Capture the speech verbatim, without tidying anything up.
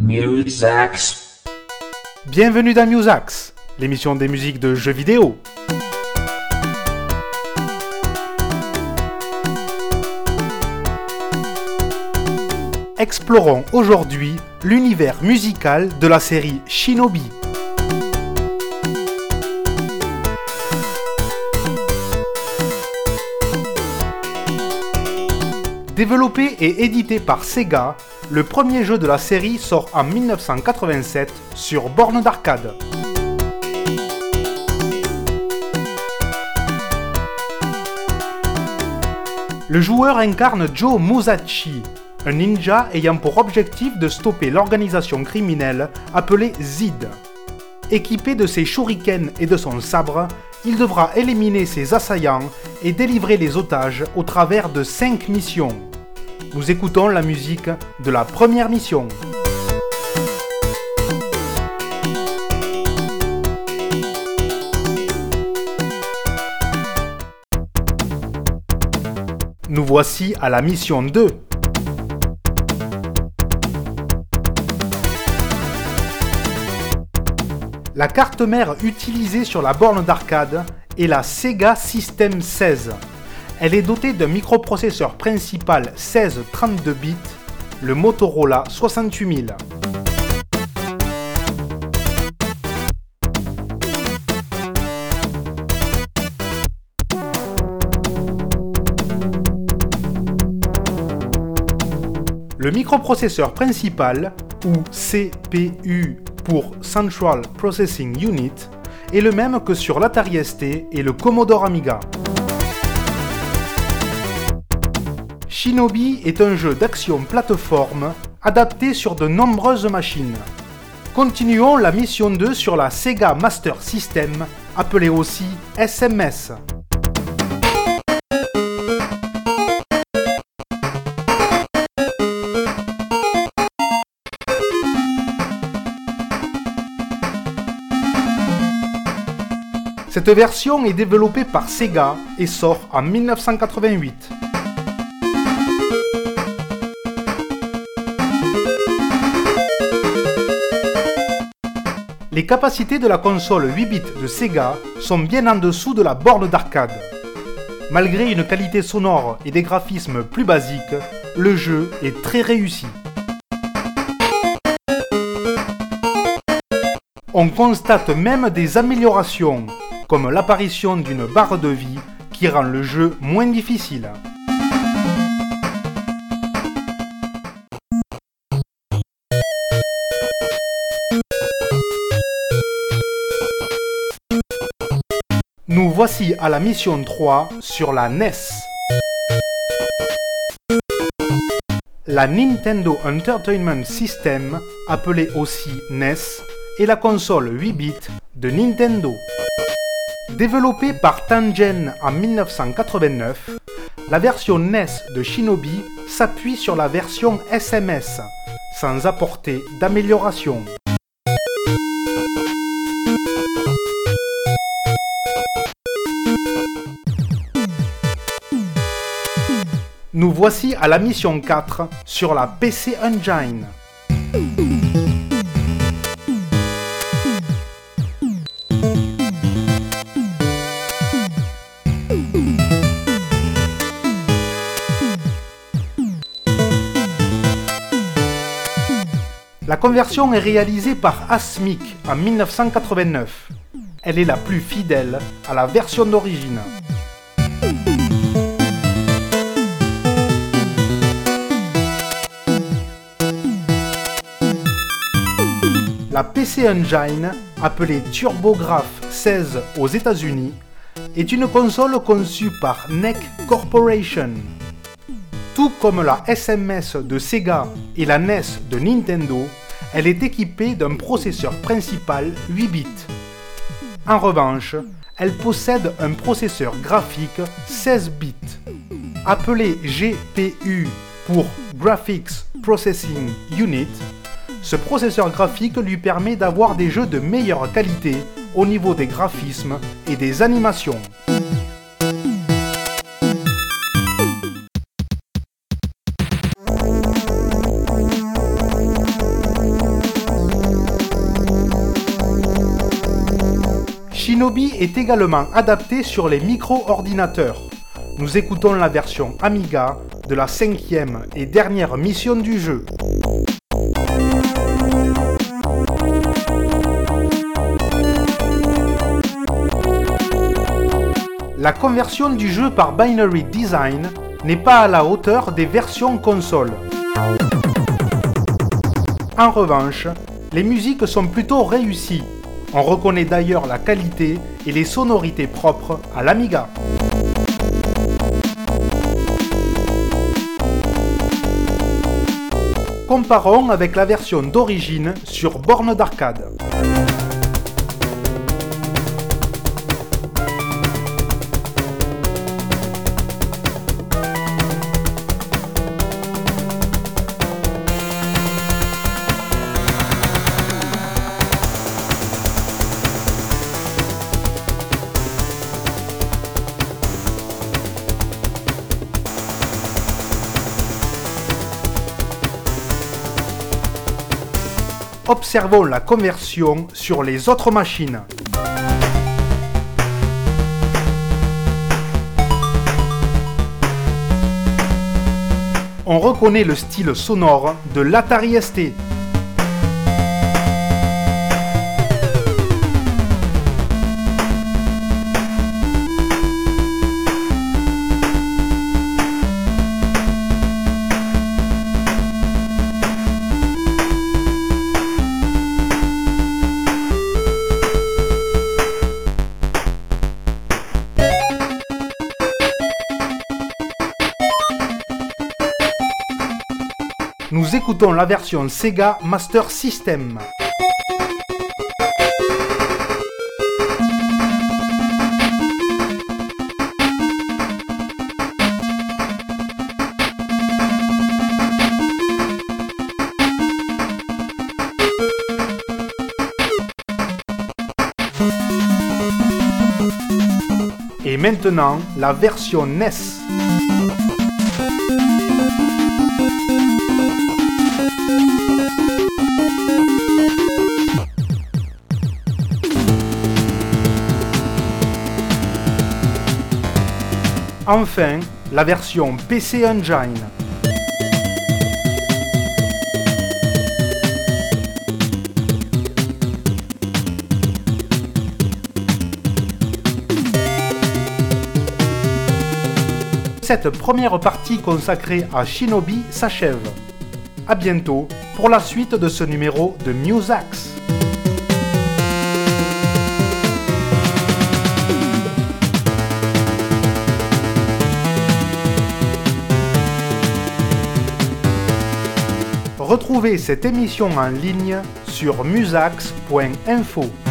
Musax. Bienvenue dans Musax, l'émission des musiques de jeux vidéo. Explorons aujourd'hui l'univers musical de la série Shinobi. Développé et édité par Sega, le premier jeu de la série sort en dix-neuf cent quatre-vingt-sept sur borne d'arcade. Le joueur incarne Joe Musashi, un ninja ayant pour objectif de stopper l'organisation criminelle appelée Z I D. Équipé de ses shurikens et de son sabre, il devra éliminer ses assaillants et délivrer les otages au travers de cinq missions. Nous écoutons la musique de la première mission. Nous voici à la mission deux. La carte mère utilisée sur la borne d'arcade est la Sega System seize. Elle est dotée d'un microprocesseur principal seize trente-deux bits, le Motorola soixante-huit mille. Le microprocesseur principal, ou C P U pour Central Processing Unit, est le même que sur l'Atari S T et le Commodore Amiga. Shinobi est un jeu d'action plateforme adapté sur de nombreuses machines. Continuons la mission deux sur la Sega Master System, appelée aussi S M S. Cette version est développée par Sega et sort en dix-neuf cent quatre-vingt-huit. Les capacités de la console huit bits de Sega sont bien en dessous de la borne d'arcade. Malgré une qualité sonore et des graphismes plus basiques, le jeu est très réussi. On constate même des améliorations, comme l'apparition d'une barre de vie qui rend le jeu moins difficile. Nous voici à la mission trois sur la N E S. La Nintendo Entertainment System, appelée aussi N E S, est la console huit bits de Nintendo. Développée par Tengen en dix-neuf cent quatre-vingt-neuf, la version N E S de Shinobi s'appuie sur la version S M S, sans apporter d'amélioration. Nous voici à la mission quatre sur la P C Engine. La conversion est réalisée par Asmik en dix-neuf cent quatre-vingt-neuf. Elle est la plus fidèle à la version d'origine. La P C Engine, appelée TurboGrafx seize aux États-Unis, est une console conçue par N E C Corporation. Tout comme la S M S de Sega et la N E S de Nintendo, elle est équipée d'un processeur principal huit bits. En revanche, elle possède un processeur graphique seize bits. Appelé G P U pour Graphics Processing Unit, ce processeur graphique lui permet d'avoir des jeux de meilleure qualité au niveau des graphismes et des animations. Shinobi est également adapté sur les micro-ordinateurs. Nous écoutons la version Amiga de la cinquième et dernière mission du jeu. La conversion du jeu par Binary Design n'est pas à la hauteur des versions console. En revanche, les musiques sont plutôt réussies. On reconnaît d'ailleurs la qualité et les sonorités propres à l'Amiga. Comparons avec la version d'origine sur borne d'arcade. Observons la conversion sur les autres machines. On reconnaît le style sonore de l'Atari S T. Nous écoutons la version Sega Master System. Et maintenant, la version N E S. Enfin, la version P C Engine. Cette première partie consacrée à Shinobi s'achève. A bientôt pour la suite de ce numéro de Musax. Retrouvez cette émission en ligne sur musax point info.